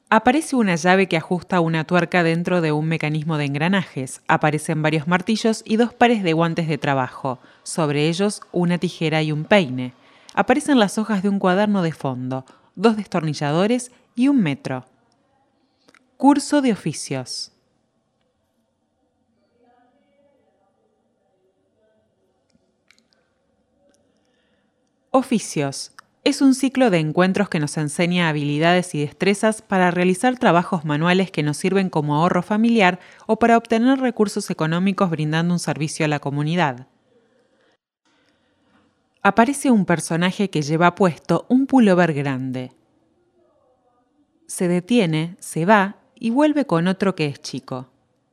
Aparece una llave que ajusta una tuerca dentro de un mecanismo de engranajes. Aparecen varios martillos y dos pares de guantes de trabajo. Sobre ellos, una tijera y un peine. Aparecen las hojas de un cuaderno de fondo, dos destornilladores y un metro. Curso de oficios. Oficios. Es un ciclo de encuentros que nos enseña habilidades y destrezas para realizar trabajos manuales que nos sirven como ahorro familiar o para obtener recursos económicos brindando un servicio a la comunidad. Aparece un personaje que lleva puesto un pullover grande. Se detiene, se va y vuelve con otro que es chico.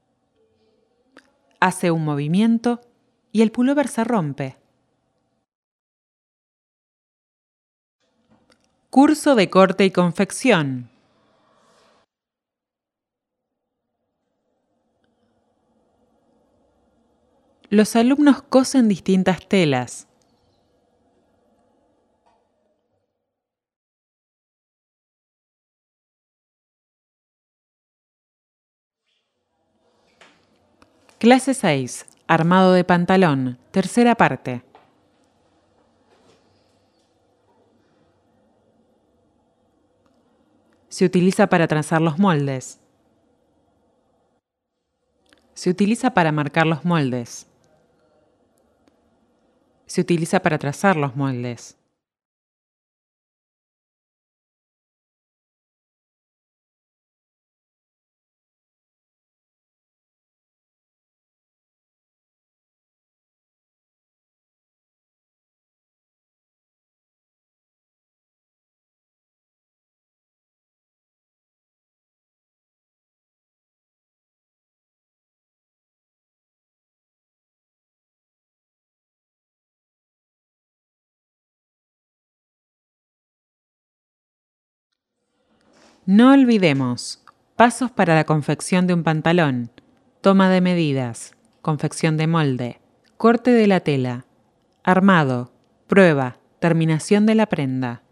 Hace un movimiento y el pullover se rompe. Curso de corte y confección. Los alumnos cosen distintas telas. Clase 6. Armado de pantalón. Tercera parte. Se utiliza para trazar los moldes. Se utiliza para marcar los moldes. Se utiliza para trazar los moldes. No olvidemos. Pasos para la confección de un pantalón. Toma de medidas. Confección de molde. Corte de la tela. Armado. Prueba. Terminación de la prenda.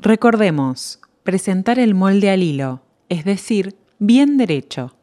Recordemos, presentar el molde al hilo, es decir, bien derecho.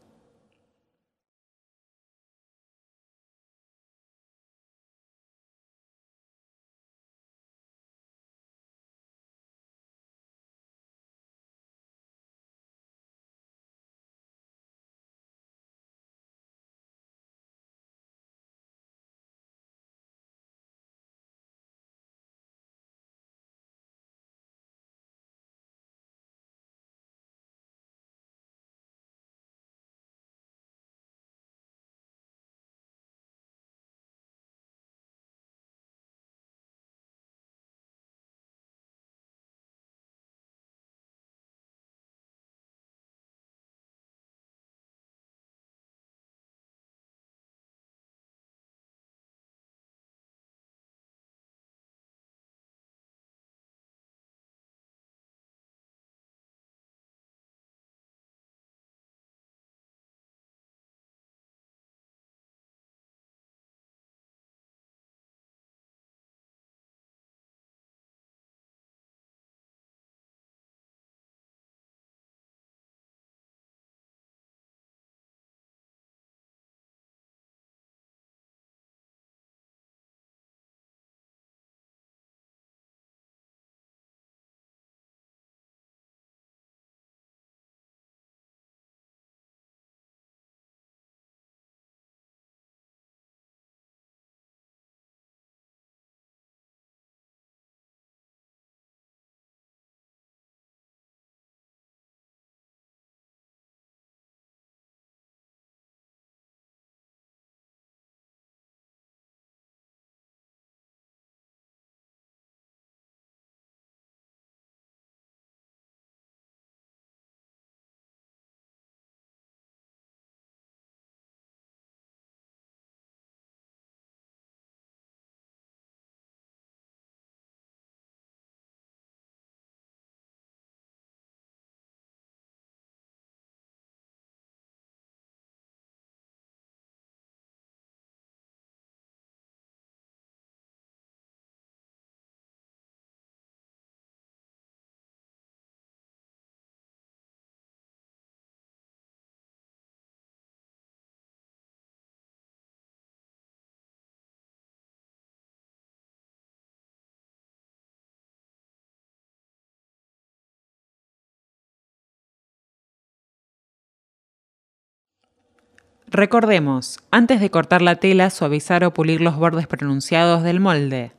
Recordemos, antes de cortar la tela, suavizar o pulir los bordes pronunciados del molde.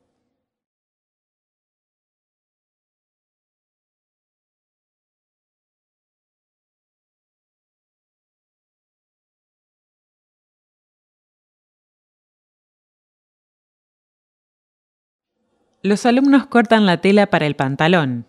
Los alumnos cortan la tela para el pantalón.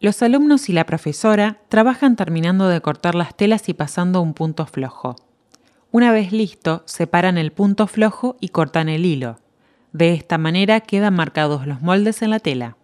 Los alumnos y la profesora trabajan terminando de cortar las telas y pasando un punto flojo. Una vez listo, separan el punto flojo y cortan el hilo. De esta manera quedan marcados los moldes en la tela.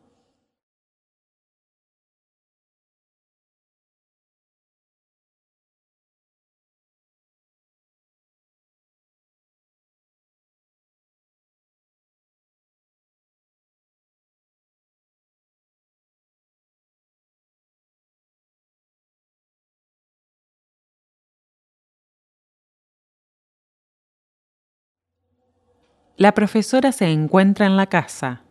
La profesora se encuentra en la casa.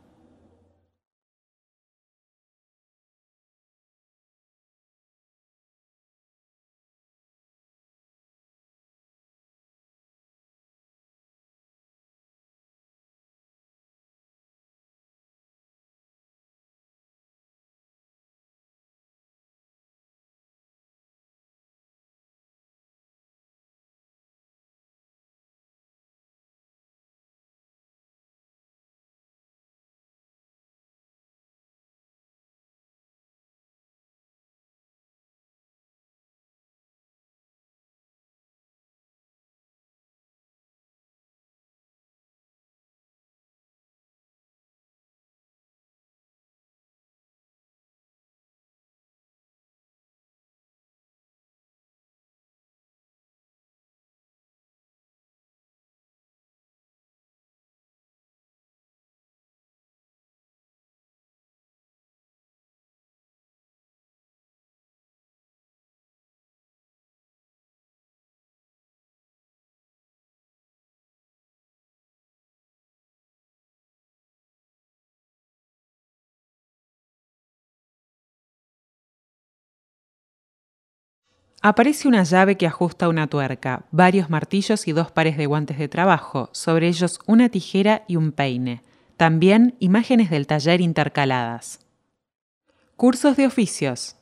Aparece una llave que ajusta una tuerca, varios martillos y dos pares de guantes de trabajo, sobre ellos una tijera y un peine. También imágenes del taller intercaladas. Cursos de oficios.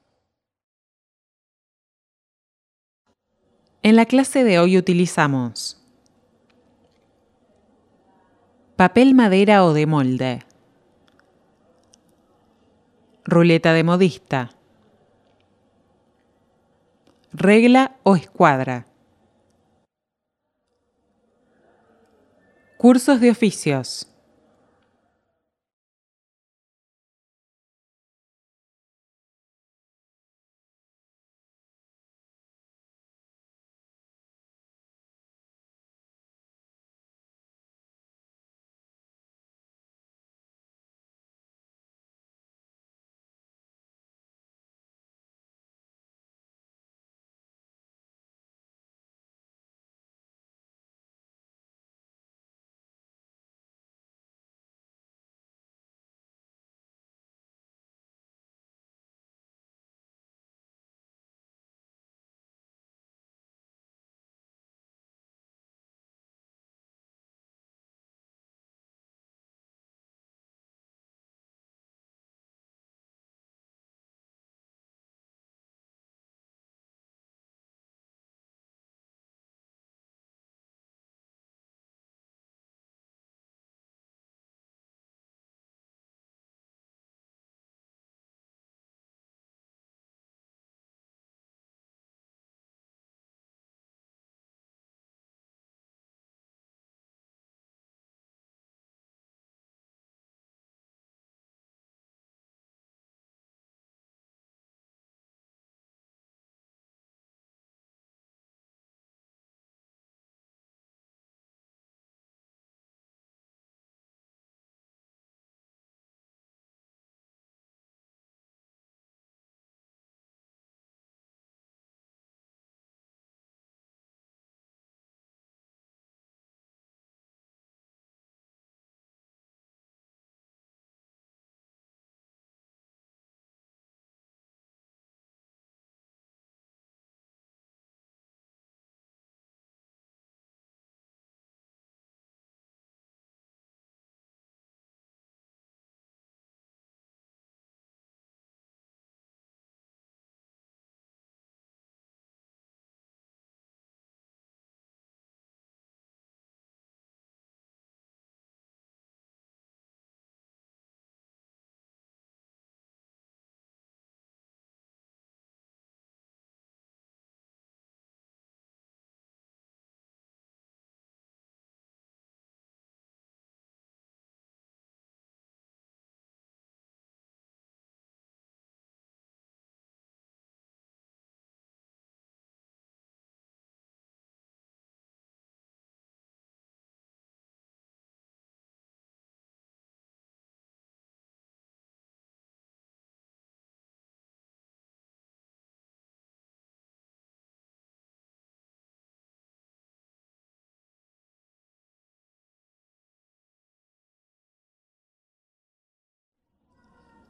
En la clase de hoy utilizamos papel madera o de molde, ruleta de modista, regla o escuadra. Cursos de oficios.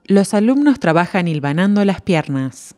Los alumnos trabajan hilvanando las piernas.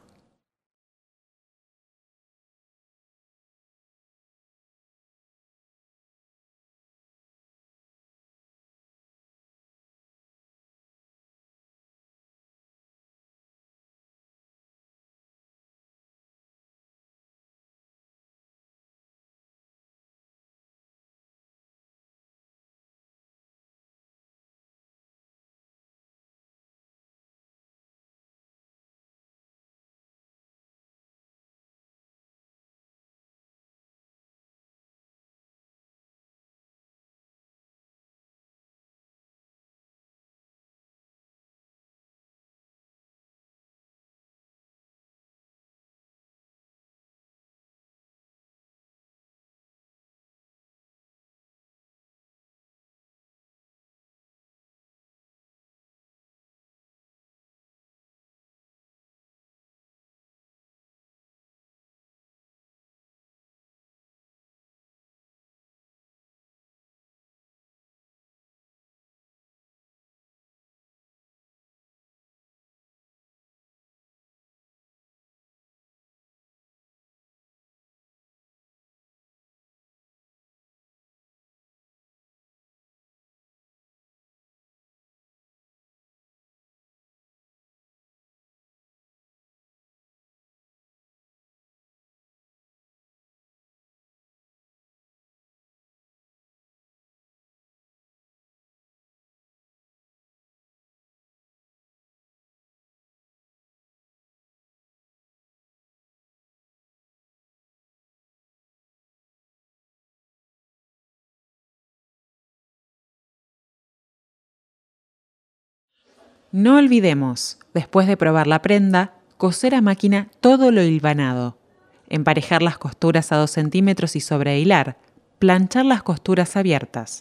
No olvidemos, después de probar la prenda, coser a máquina todo lo hilvanado. Emparejar las costuras a 2 centímetros y sobrehilar. Planchar las costuras abiertas.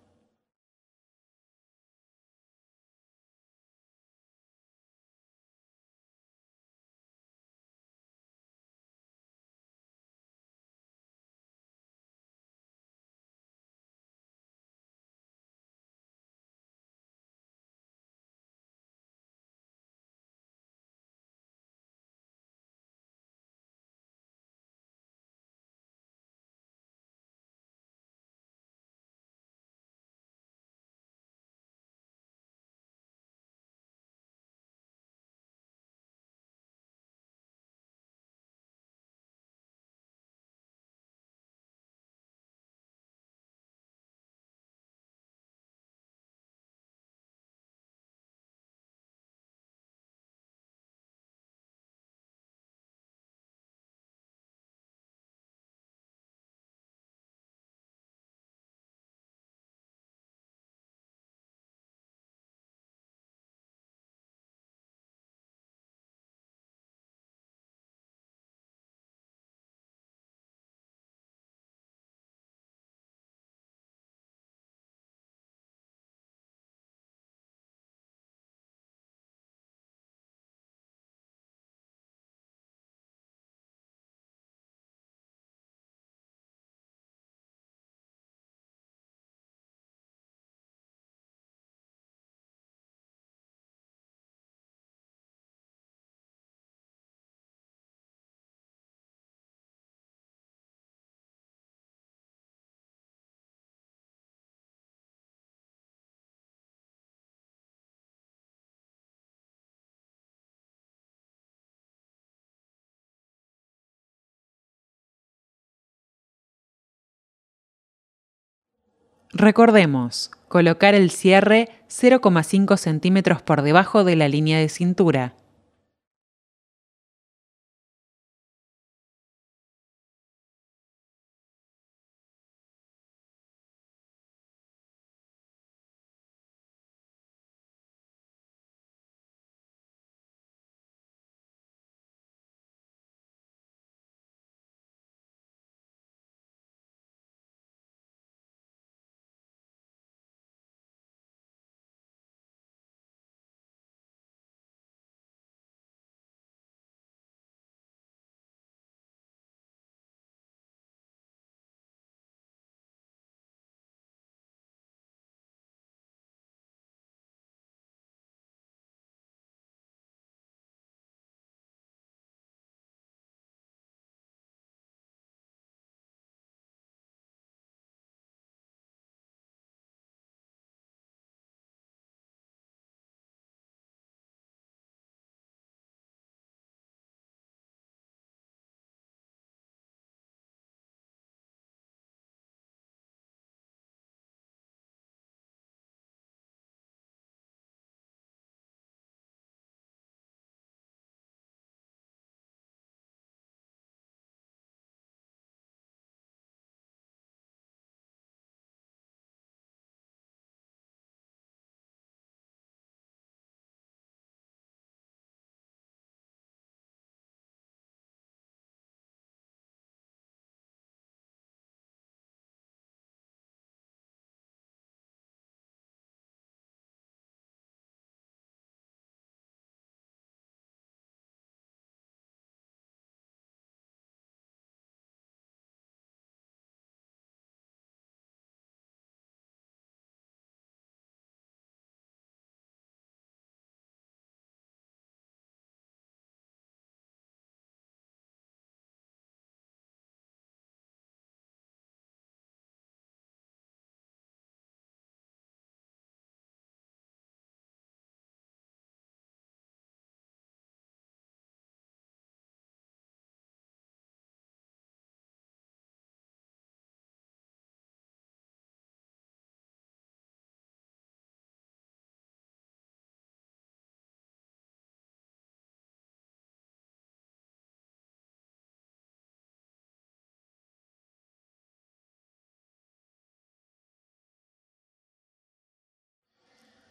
Recordemos, colocar el cierre 0,5 centímetros por debajo de la línea de cintura.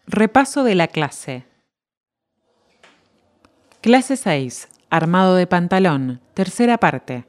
Repaso de la clase. Clase 6. Armado de pantalón. Tercera parte.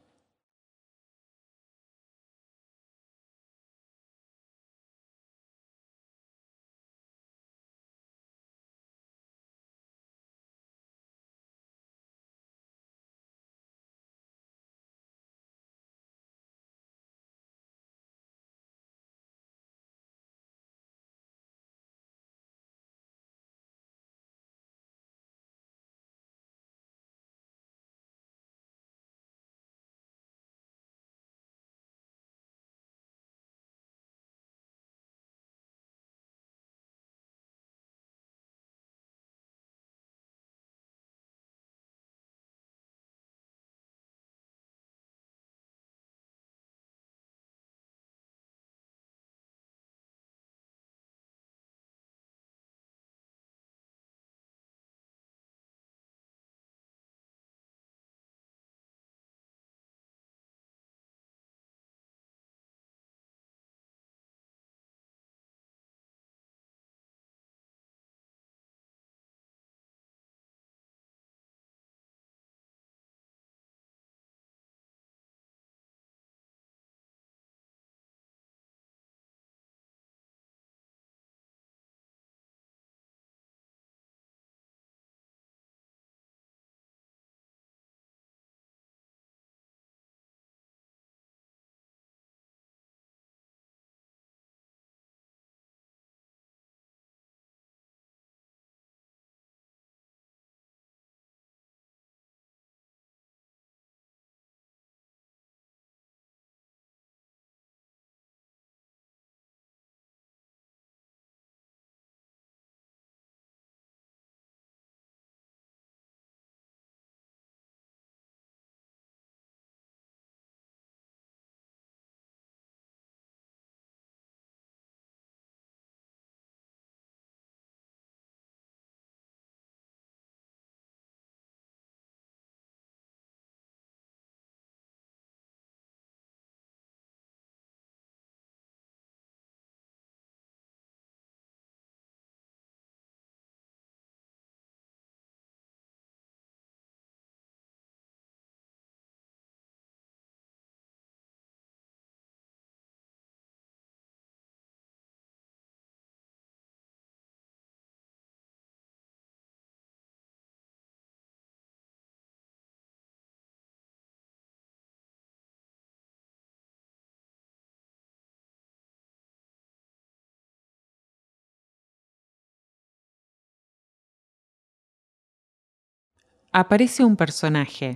Aparece un personaje.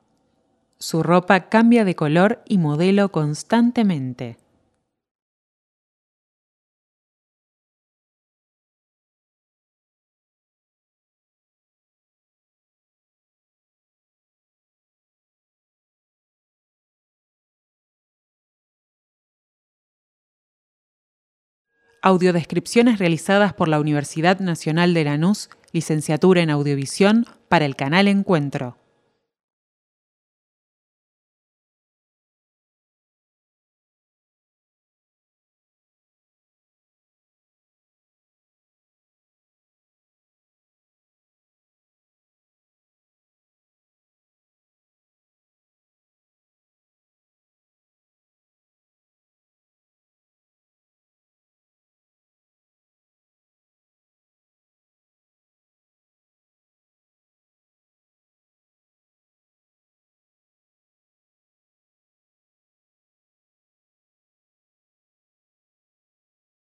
Su ropa cambia de color y modelo constantemente. Audiodescripciones realizadas por la Universidad Nacional de Lanús, licenciatura en Audiovisión, para el canal Encuentro.